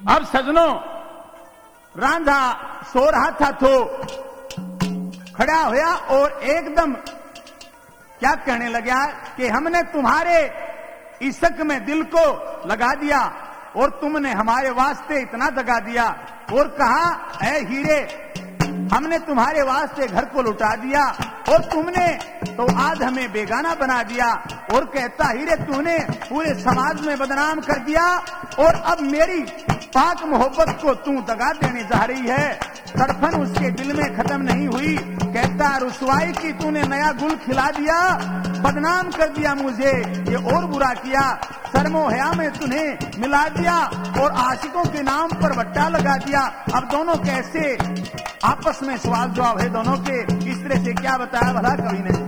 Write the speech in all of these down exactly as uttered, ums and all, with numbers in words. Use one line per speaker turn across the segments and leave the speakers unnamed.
अब सजनों, रांझा सो रहा था तो खड़ा होया और एकदम क्या कहने लगा कि हमने तुम्हारे इश्क में दिल को लगा दिया और तुमने हमारे वास्ते इतना दगा दिया। और कहा, ऐ हीरे, हमने तुम्हारे वास्ते घर को लुटा दिया और तुमने तो आज हमें बेगाना बना दिया। और कहता, हीरे, तूने पूरे समाज में बदनाम कर दिया और अब मेरी पाक मोहब्बत को तू दगा देने जा रही है। तड़फन उसके दिल में खत्म नहीं हुई। कहता, रुसवाई की तूने नया गुल खिला दिया, बदनाम कर दिया मुझे, ये और बुरा किया। शर्मो हया में तुम्हें मिला दिया और आशिकों के नाम पर बट्टा लगा दिया। अब दोनों कैसे आपस में सवाल जवाब है दोनों के। इस तरह से क्या बताया भला कवि ने।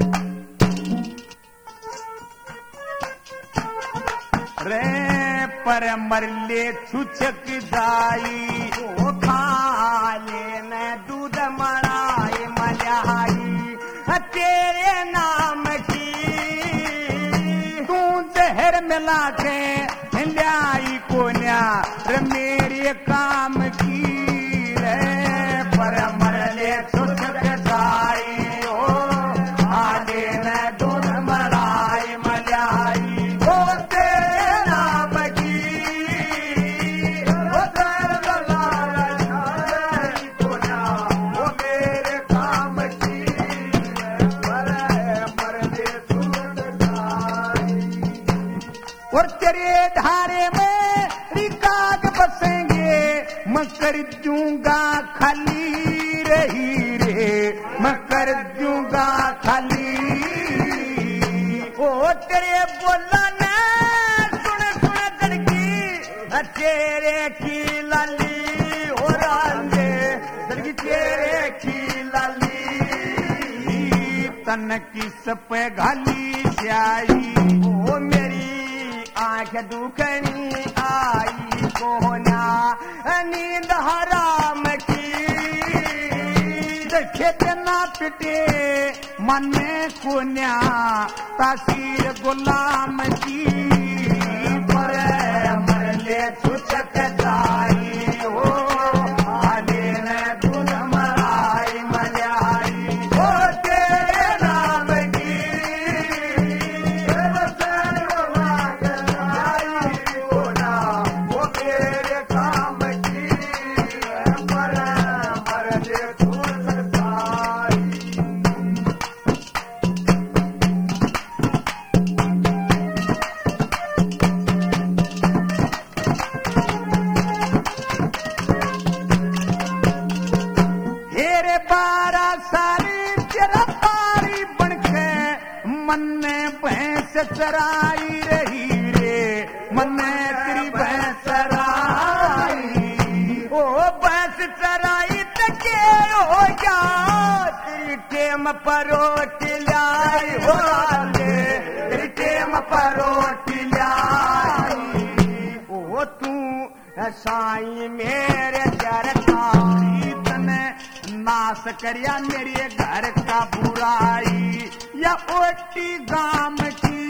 रे पर मरले छुछक जाई,
ओ खाले न दूध मड़ाई मलिहाई तेरे नाम की,
तू जहर मिला के लाई कोन्या रे मेरे काम की। रे
पर मरले छुछक जाई, ओ खाले न दूध मड़ाई मलिहाई ओ तेरे नाम की, ओ तेरे लाल कोन्या ओ मेरे काम की। पर मरले छुछक जाई,
और तेरे धारे में रिकाग बसेंगे, मैं कर दूंगा खाली रही रे, मैं कर दूंगा खाली।
ओ तेरे बोला न सुन सुन लड़की, तेरे की लाली हो रांझे लड़की तेरे की लाली,
तन की सप घाली स्याई।
ओ मेरी आंख दुखनी आई कोना नींद हराम की,
देखे ना पिटे मन में कोन्या तासीर गुलाम की।
पर मरले छुछक जाई, ओ आले न दूध मड़ाई मलिहाई ओ तेरे नाम की। वो मेरे काम की, पर मरले छुछक जाई।
हेरे बारह सारी तेरा पारी बनके मन ने भैंस चराई रही रे, मन ने तेरी भैंस चराई।
ओ बस चराई तके हो जा, तेरी टेम परोट लाई हो रांझे तेरी टेम परोट लाई। ओ तू साई मेरे घर का
तने नाश करिया मेरे घर का बुराई, या ओटी गाम की।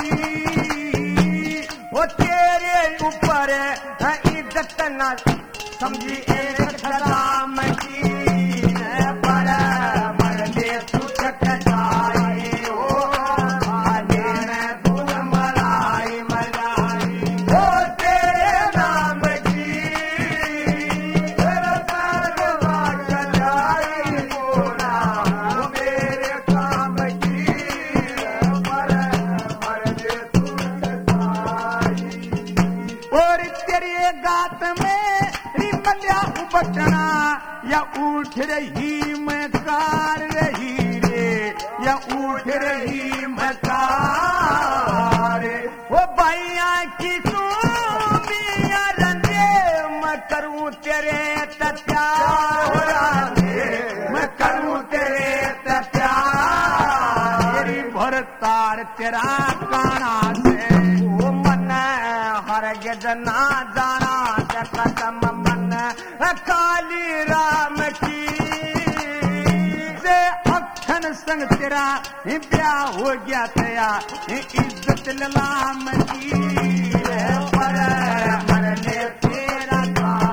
वो तेरे ऊपर इज्जत न समझी एक सलाम की, पर मरले छुछक जाई, ओ आले न दूध मड़ाई मलिहाई ओ तेरे नाम की। तेरा सरवा चलाई कोना ओ मेरे काम की, पर मरले छुछक जाई।
और तेरे गात में रिमल्या उपटना, या उठ रही मकार रही रे, या उठ रही मकार।
वो बाइया की सूबिया रंगे, मैं करूं तेरे प्यार हो रांझे, मैं करूं तेरे प्यार।
तेरी भरतार तेरा काना से,
वो मन हर गजना जाना कदम मन काली राम की,
से अखन संग तेरा ब्याह हो गया तया, इज्जत ललाम की।
पर मरले तेरा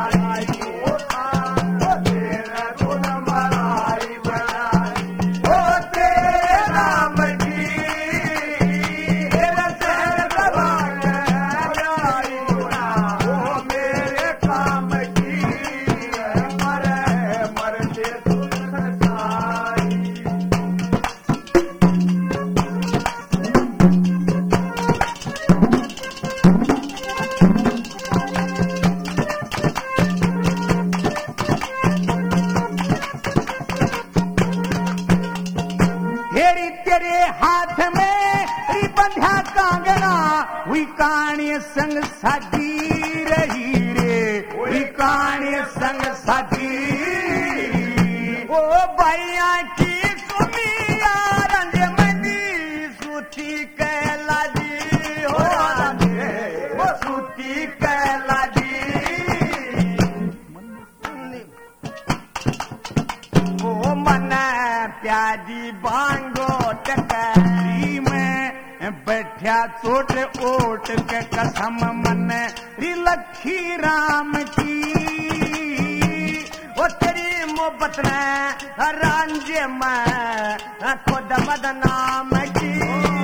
संग साजी रही रे, ही कहानी संग साजी।
ओ भैया की सुनिया रंज मनी सूती कैला जी हो वो सूती कैला जी। ओ मन प्याजी बांगो टकरी
में बैठा चोट ओट के कसम मन री लखी राम की।
ओ तेरी मोहब्बत ने रांझे में खुद बदनाम की।